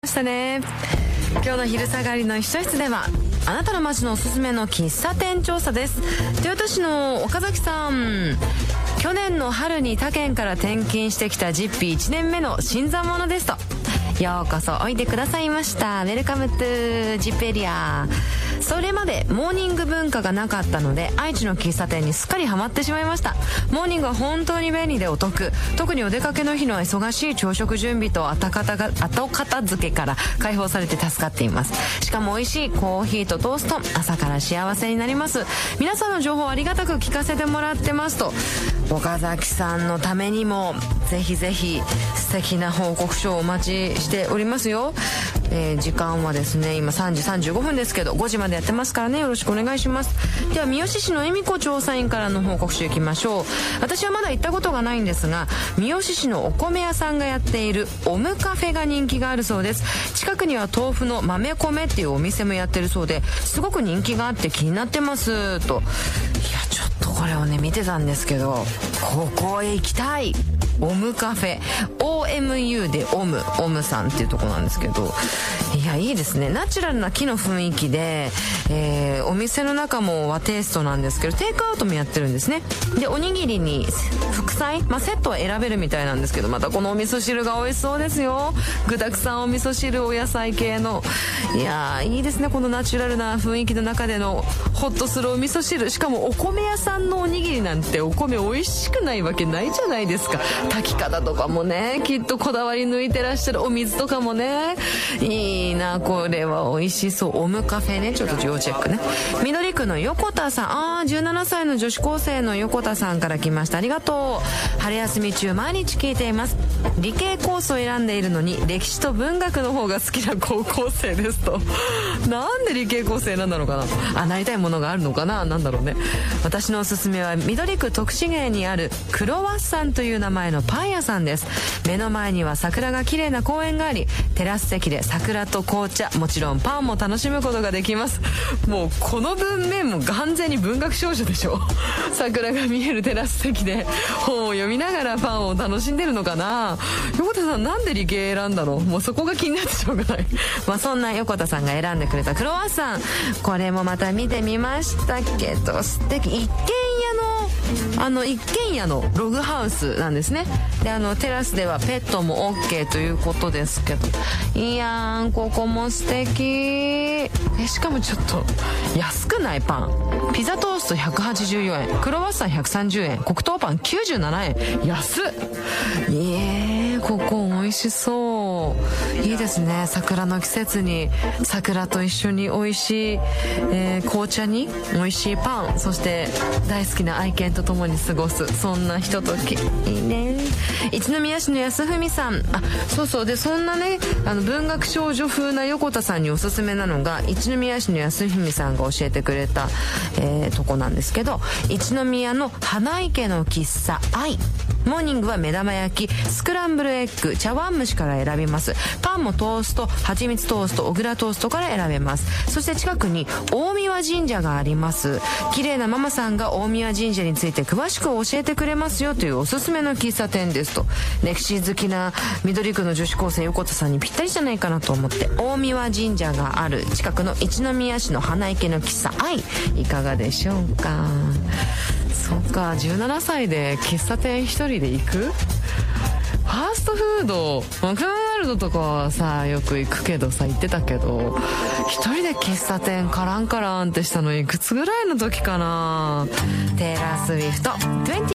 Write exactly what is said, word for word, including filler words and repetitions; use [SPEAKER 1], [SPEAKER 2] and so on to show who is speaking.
[SPEAKER 1] ましたね。今日の昼下がりの秘書室ではあなたの街のおすすめの喫茶店調査です。豊田市の岡崎さん、去年の春に他県から転勤してきたジッピーいちねんめの新参者ですと。ようこそおいでくださいました。ウェルカムトゥジップエリア。それまでモーニング文化がなかったので愛知の喫茶店にすっかりハマってしまいました。モーニングは本当に便利でお得。特にお出かけの日の忙しい朝食準備と後片が後片付けから解放されて助かっています。しかも美味しいコーヒーとトースト、朝から幸せになります。皆さんの情報ありがたく聞かせてもらってますと。岡崎さんのためにもぜひぜひ素敵な報告書をお待ちしておりますよ。えー、時間はですね今さんじさんじゅうごふんですけどごじまでやってますからね、よろしくお願いします。では三好市の恵美子調査員からの報告書いきましょう。私はまだ行ったことがないんですが、三好市のお米屋さんがやっているオムカフェが人気があるそうです。近くには豆腐の豆米っていうお店もやってるそうで、すごく人気があって気になってますと。いやちょっとこれをね見てたんですけど、ここへ行きたい。オムカフェ オーエムユー でオムオムさんっていうとこなんですけど、いやいいですね。ナチュラルな木の雰囲気で、えー、お店の中も和テイストなんですけどテイクアウトもやってるんですね。でおにぎりに副菜、まあ、セットは選べるみたいなんですけど、またこのお味噌汁が美味しそうですよ。具沢山お味噌汁、お野菜系の、いやーいいですね。このナチュラルな雰囲気の中でのホッとするお味噌汁、しかもお米屋さんのおにぎりなんてお米美味しくないわけないじゃないですか。炊き方とかもねきっとこだわり抜いてらっしゃる。お水とかもねいいな、これは美味しそう。オムカフェね、ちょっと要チェックね。緑区の横田さん、あーじゅうななさいの女子高生の横田さんから来ました。ありがとう。春休み中毎日聞いています。理系コースを選んでいるのに歴史と文学の方が好きな高校生ですと。なんで理系コース選んだのかなあ、なりたいものがあるのかな、なんだろうね。私のおすすめは緑区徳重にあるクロワッサンという名前のパン屋さんです。目の前には桜が綺麗な公園があり、テラス席で桜と紅茶、もちろんパンも楽しむことができます。もうこの文面も完全に文学少女でしょ。桜が見えるテラス席で本を読みながらパンを楽しんでるのかな。横田さんなんで理系選んだの？もうそこが気になってしょうがない。まあそんな横田さんが選んでくれたクロワッサン、これもまた見てみましたけど素敵。一軒家のあの一軒家のログハウスなんですね。であのテラスではペットも OK ということですけど、いやーここも素敵。えしかもちょっと安くない？パンピザトーストひゃくはちじゅうよえん、クロワッサンひゃくさんじゅうえん、黒糖パンきゅうじゅうななえん、安っ。いえここ美味しそう。いいですね。桜の季節に桜と一緒に美味しい、えー、紅茶に美味しいパン、そして大好きな愛犬と共に過ごす、そんなひとときいいね。一宮市の安文さん、あそうそうでそんなねあの文学少女風な横田さんにおすすめなのが一宮市の安文さんが教えてくれた、えー、とこなんですけど、一宮の花池の喫茶愛。モーニングは目玉焼き、スクランブルエッグ、茶碗蒸しから選びます。パンもトースト、蜂蜜トースト、小倉トーストから選べます。そして近くに大宮神社があります。綺麗なママさんが大宮神社について詳しく教えてくれますよというおすすめの喫茶店ですと。歴史好きな緑区の女子高生横田さんにぴったりじゃないかなと思って、大宮神社がある近くの一宮市の花池の喫茶愛、いかがでしょうか。そうか、じゅうななさいで喫茶店一人で行く？ファーストフード、マクドナルドとかはさよく行くけどさ行ってたけど、一人で喫茶店カランカランってしたのいくつぐらいの時かな。テイラー・スウィフトにじゅう